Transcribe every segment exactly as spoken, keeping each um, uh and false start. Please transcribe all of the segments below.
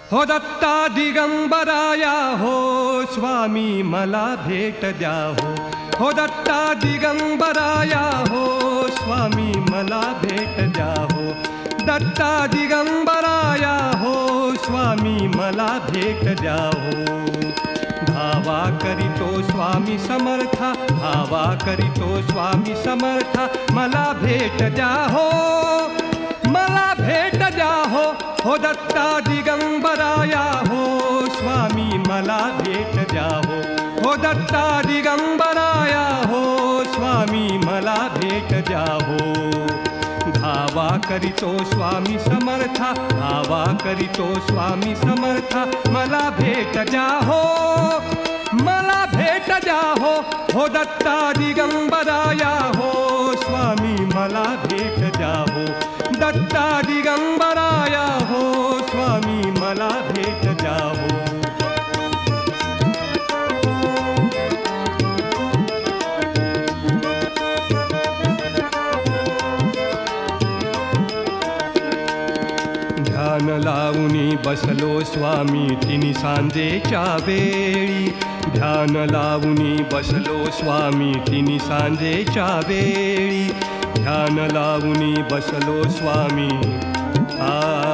हो दत्ता दिगंबराया हो स्वामी मला भेट द्या हो. हो दत्ता दिगंबराया हो स्वामी मला भेट द्या हो. दत्ता दिगंबराया हो स्वामी मला भेट द्या हो. भावा करीतो स्वामी समर्था, भावा करीतो स्वामी समर्था, मला भेट द्या हो, मला भेट द्या हो. हो दत्ता दिगंबराया हो स्वामी मला भेट द्या हो. हो दत्ता दिगंबराया हो स्वामी मला भेट द्या हो. धावा करीतो स्वामी समर्था, धावा करीतो स्वामी समर्था, मला भेट द्या हो, मला भेट द्या हो. हो दत्ता दिगंबराया हो स्वामी मला भेट द्या हो. दत्ता दिगंबराया हो स्वामी मला भेट द्या हो. ध्यान लावूनी बसलो स्वामी तिन्ही सांजेच्या वेळी. ध्यान लावूनी बसलो स्वामी तिन्ही सांजेच्या वेळी. ध्यान लावूनी बसलो स्वामी आ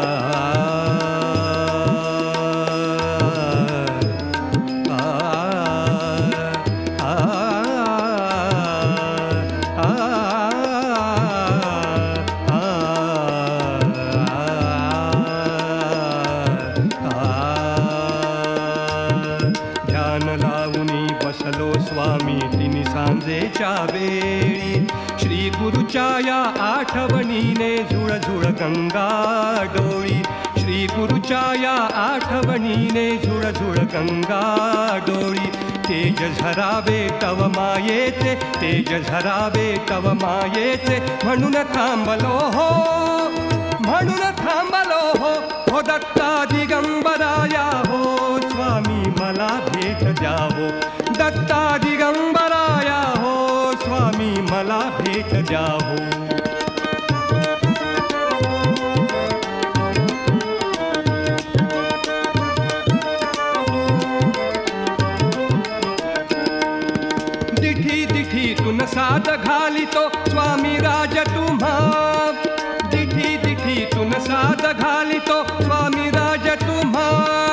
स्वामी तिन्ही सांजेच्या वेळी. श्री गुरुच्या या आठवणीने झुळझुळ गंगा डोळी. श्री गुरुच्या या आठवणीने झुळझुळ गंगा डोळी. तेज झरावे तव मायेचे, तेज झरावे तव मायेचे, म्हणून थांबलो हो, म्हणून थांबलो हो. हो दत्ता दिगंबराया हो स्वामी मला भेट द्या हो. दत्ता दिगंबराया हो स्वामी मला भेट द्या हो. दिठी दिठीतून साद घालितो स्वामी राज तुम्हा. दिठी दिठीतून साद घालितो स्वामी राज तुम्हा.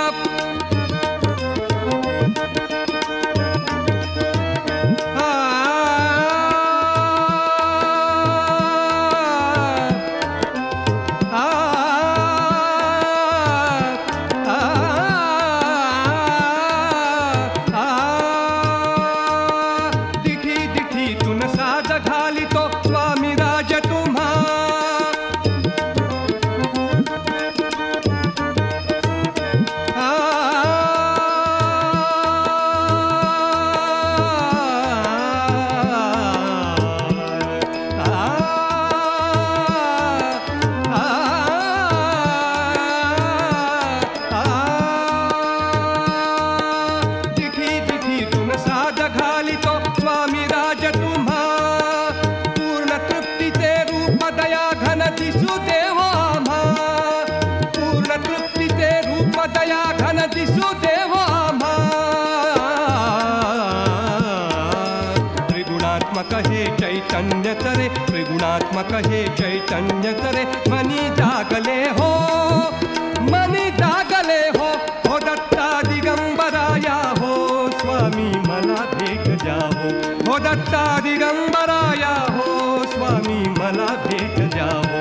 हे चैतन्य तरे, त्रिगुणात्मक हे चैतन्य तरे, मनी जागले हो, मनी जागले हो. हो दत्ता दिगंबराया हो स्वामी मला भेट द्या हो. हो दत्ता दिगंबराया हो स्वामी मला भेट द्या हो.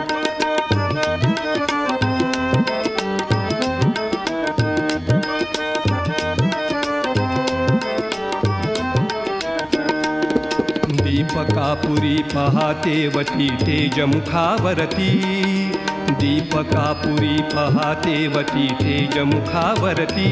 दीपकापुरी पहातेवती तेजमुखावरती. दीपकापुरी पहातेवती तेजमुखावरती.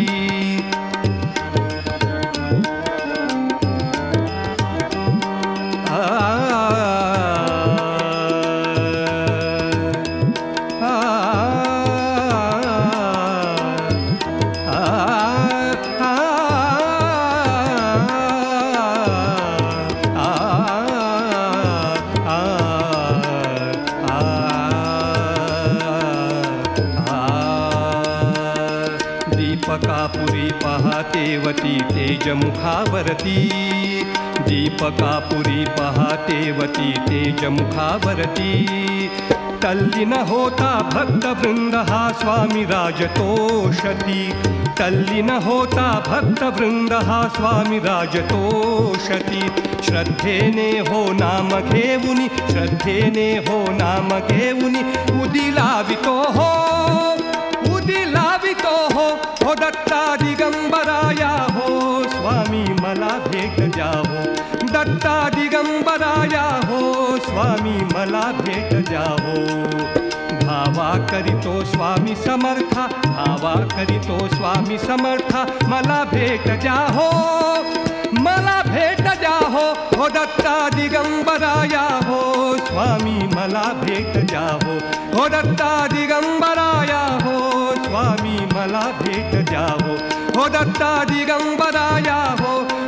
दीपकापुरी पहातेवती तेजमुखावरती दीपकापुरी पहातेवती तेजमुखावरती तल्लीन होता भक्तवृंद हा स्वामी राजतोषती तल्लीन होता भक्तवृंद हा स्वामी राजतोषती श्रद्धेने हो नाम घेऊनी श्रद्धेने हो नाम घेऊनी उदी लावितो हो उदी लावितो हो हो दत्ता दिगंबराया हो स्वामी मला भेट द्या हो दत्ता दिगंबराया हो स्वामी मला भेट द्या हो भावा करीतो स्वामी समर्था भावा करीतो स्वामी समर्था मला भेट द्या हो मला भेट द्या हो हो दत्ता दिगंबराया हो स्वामी मला भेट द्या हो हो दत्ता दिगंबराया हो स्वामी मला भेट द्या हो हो दत्ता दिगंबराया हो